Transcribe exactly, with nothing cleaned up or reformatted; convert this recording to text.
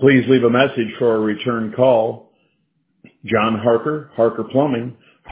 Please leave a message for a return call. John Harker, Harker Plumbing,